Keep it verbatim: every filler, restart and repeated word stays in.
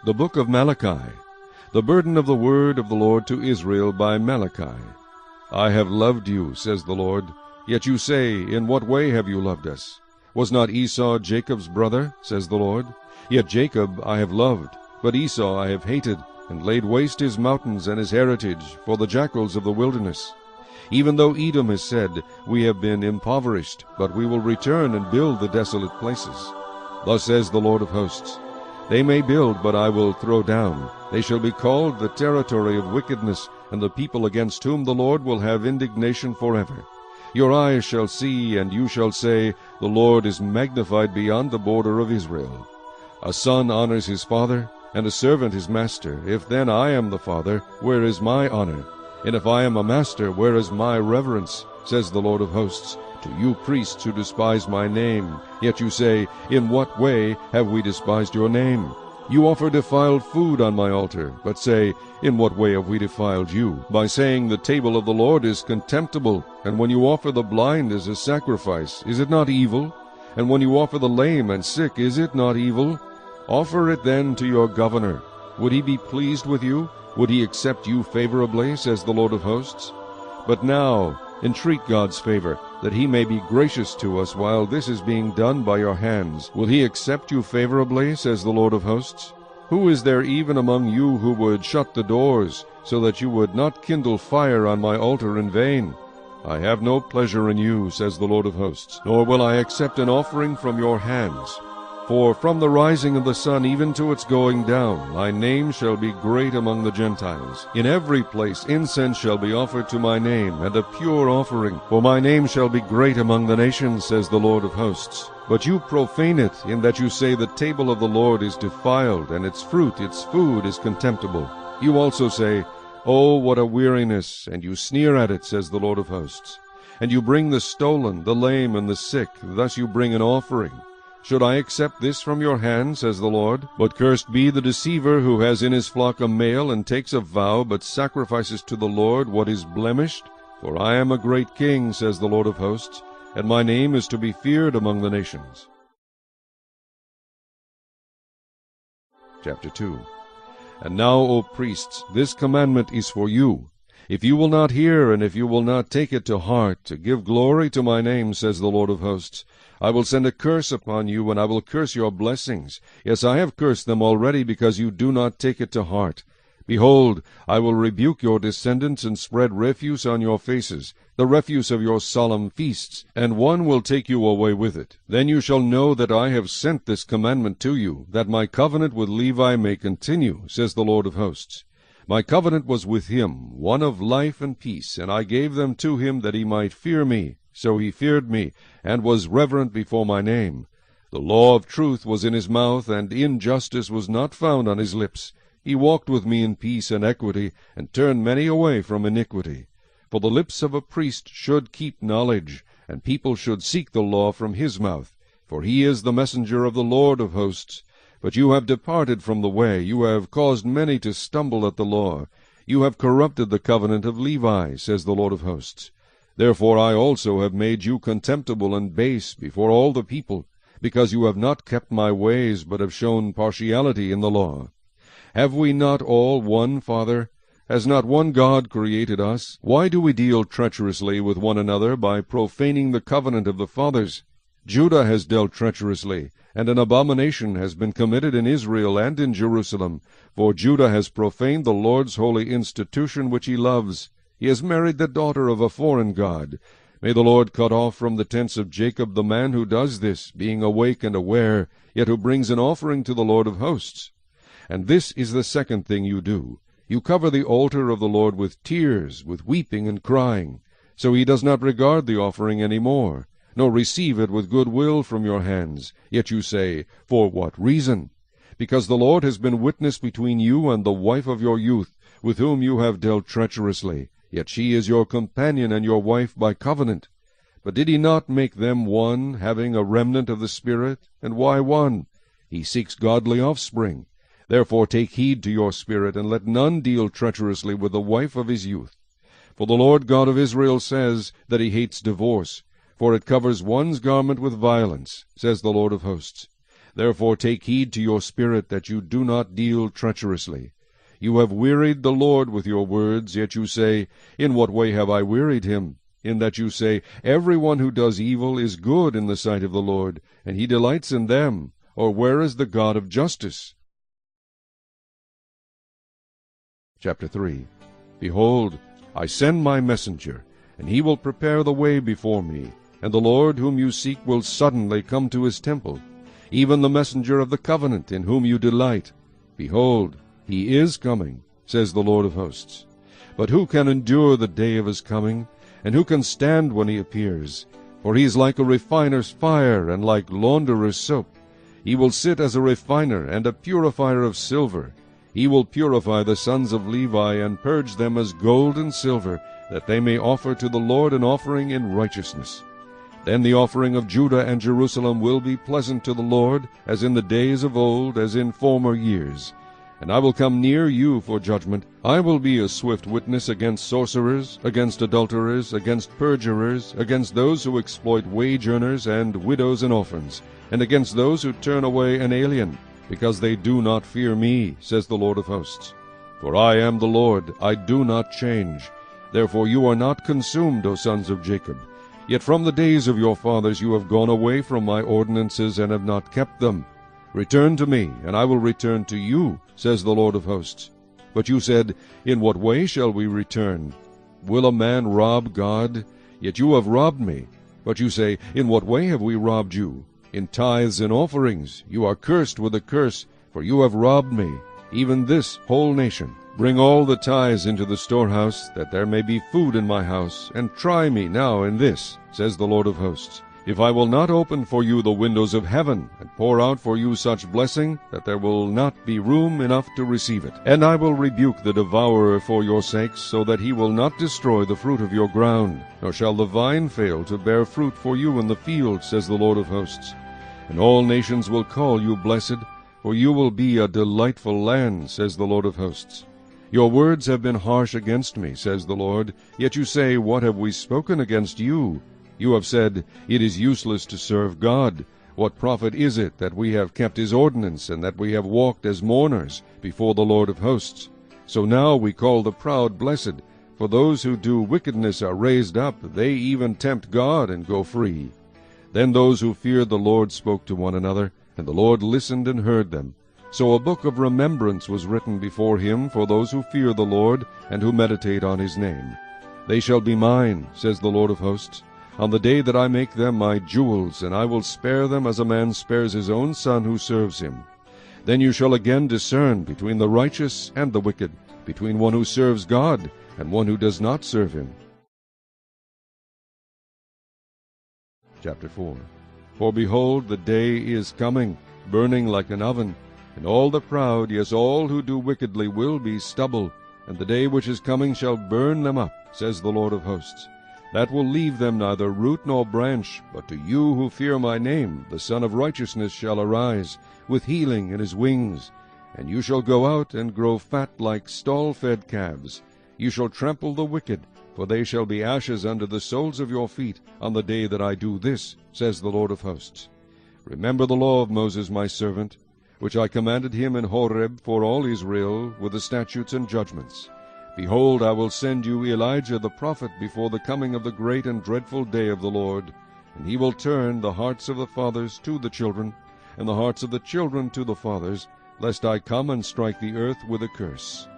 The book of Malachi. The burden of the word of the Lord to Israel by Malachi. I have loved you, says the Lord. Yet you say, in what way have you loved us? Was not Esau Jacob's brother, says the Lord? Yet Jacob I have loved, but Esau I have hated, and laid waste his mountains and his heritage for the jackals of the wilderness. Even though Edom has said, we have been impoverished, but we will return and build the desolate places. Thus says the Lord of hosts, they may build, but I will throw down. They shall be called the territory of wickedness, and the people against whom the Lord will have indignation forever. Your eyes shall see, and you shall say, the Lord is magnified beyond the border of Israel. A son honors his father, and a servant his master. If then I am the father, where is my honor? And if I am a master, where is my reverence? Says the Lord of hosts, to you priests who despise my name. Yet you say, in what way have we despised your name? You offer defiled food on my altar, but say, in what way have we defiled you? By saying the table of the Lord is contemptible, and when you offer the blind as a sacrifice, is it not evil? And when you offer the lame and sick, is it not evil? Offer it then to your governor. Would he be pleased with you? Would he accept you favorably, says the Lord of hosts? But now entreat God's favor, that he may be gracious to us while this is being done by your hands. Will he accept you favorably, says the Lord of hosts? Who is there even among you who would shut the doors, so that you would not kindle fire on my altar in vain? I have no pleasure in you, says the Lord of hosts, nor will I accept an offering from your hands. For from the rising of the sun even to its going down, my name shall be great among the Gentiles. In every place incense shall be offered to my name, and a pure offering. For my name shall be great among the nations, says the Lord of hosts. But you profane it, in that you say the table of the Lord is defiled, and its fruit, its food, is contemptible. You also say, oh, what a weariness! And you sneer at it, says the Lord of hosts. And you bring the stolen, the lame, and the sick. Thus you bring an offering. Should I accept this from your hand, says the Lord? But cursed be the deceiver who has in his flock a male, and takes a vow, but sacrifices to the Lord what is blemished. For I am a great king, says the Lord of hosts, and my name is to be feared among the nations. Chapter two. And now, O priests, this commandment is for you. If you will not hear, and if you will not take it to heart, to give glory to my name, says the Lord of hosts, I will send a curse upon you, and I will curse your blessings. Yes, I have cursed them already, because you do not take it to heart. Behold, I will rebuke your descendants, and spread refuse on your faces, the refuse of your solemn feasts, and one will take you away with it. Then you shall know that I have sent this commandment to you, that my covenant with Levi may continue, says the Lord of hosts. My covenant was with him, one of life and peace, and I gave them to him that he might fear me. So he feared me, and was reverent before my name. The law of truth was in his mouth, and injustice was not found on his lips. He walked with me in peace and equity, and turned many away from iniquity. For the lips of a priest should keep knowledge, and people should seek the law from his mouth. For he is the messenger of the Lord of hosts. But you have departed from the way, you have caused many to stumble at the law. You have corrupted the covenant of Levi, says the Lord of hosts. Therefore I also have made you contemptible and base before all the people, because you have not kept my ways, but have shown partiality in the law. Have we not all one Father? Has not one God created us? Why do we deal treacherously with one another by profaning the covenant of the fathers? Judah has dealt treacherously, and an abomination has been committed in Israel and in Jerusalem, for Judah has profaned the Lord's holy institution which he loves. He has married the daughter of a foreign god. May the Lord cut off from the tents of Jacob the man who does this, being awake and aware, yet who brings an offering to the Lord of hosts. And this is the second thing you do. You cover the altar of the Lord with tears, with weeping and crying. So he does not regard the offering any more, nor receive it with good will from your hands. Yet you say, for what reason? Because the Lord has been witness between you and the wife of your youth, with whom you have dealt treacherously. Yet she is your companion and your wife by covenant. But did he not make them one, having a remnant of the Spirit? And why one? He seeks godly offspring. Therefore take heed to your spirit, and let none deal treacherously with the wife of his youth. For the Lord God of Israel says that he hates divorce, for it covers one's garment with violence, says the Lord of hosts. Therefore take heed to your spirit, that you do not deal treacherously. You have wearied the Lord with your words, yet you say, In what way have I wearied him? In that you say, Every one who does evil is good in the sight of the Lord, and he delights in them. Or where is the God of justice? Chapter three. Behold, I send my messenger, and he will prepare the way before me. And the Lord whom you seek will suddenly come to his temple, even the messenger of the covenant in whom you delight. Behold, he is coming, says the Lord of hosts. But who can endure the day of his coming? And who can stand when he appears? For he is like a refiner's fire, and like launderer's soap. He will sit as a refiner and a purifier of silver. He will purify the sons of Levi, and purge them as gold and silver, that they may offer to the Lord an offering in righteousness. Then the offering of Judah and Jerusalem will be pleasant to the Lord, as in the days of old, as in former years. And I will come near you for judgment. I will be a swift witness against sorcerers, against adulterers, against perjurers, against those who exploit wage earners and widows and orphans, and against those who turn away an alien, because they do not fear me, says the Lord of hosts. For I am the Lord, I do not change. Therefore you are not consumed, O sons of Jacob. Yet from the days of your fathers you have gone away from my ordinances, and have not kept them. Return to me, and I will return to you, says the Lord of hosts. But you said, In what way shall we return? Will a man rob God? Yet you have robbed me. But you say, In what way have we robbed you? In tithes and offerings. You are cursed with a curse, for you have robbed me, even this whole nation. Bring all the tithes into the storehouse, that there may be food in my house, and try me now in this, says the Lord of hosts, if I will not open for you the windows of heaven, and pour out for you such blessing, that there will not be room enough to receive it. And I will rebuke the devourer for your sakes, so that he will not destroy the fruit of your ground, nor shall the vine fail to bear fruit for you in the field, says the Lord of hosts. And all nations will call you blessed, for you will be a delightful land, says the Lord of hosts. Your words have been harsh against me, says the Lord. Yet you say, What have we spoken against you? You have said, It is useless to serve God. What profit is it that we have kept his ordinance, and that we have walked as mourners before the Lord of hosts? So now we call the proud blessed, for those who do wickedness are raised up. They even tempt God and go free. Then those who feared the Lord spoke to one another, and the Lord listened and heard them. So a book of remembrance was written before him for those who fear the Lord, and who meditate on his name. They shall be mine, says the Lord of hosts, on the day that I make them my jewels, and I will spare them as a man spares his own son who serves him. Then you shall again discern between the righteous and the wicked, between one who serves God and one who does not serve him. Chapter four. For behold, the day is coming, burning like an oven, and all the proud, yes, all who do wickedly, will be stubble, and the day which is coming shall burn them up, says the Lord of hosts. That will leave them neither root nor branch, but to you who fear my name the Son of Righteousness shall arise, with healing in his wings. And you shall go out and grow fat like stall-fed calves. You shall trample the wicked, for they shall be ashes under the soles of your feet on the day that I do this, says the Lord of hosts. Remember the law of Moses my servant, which I commanded him in Horeb for all Israel, with the statutes and judgments. Behold, I will send you Elijah the prophet before the coming of the great and dreadful day of the Lord. And he will turn the hearts of the fathers to the children, and the hearts of the children to the fathers, lest I come and strike the earth with a curse.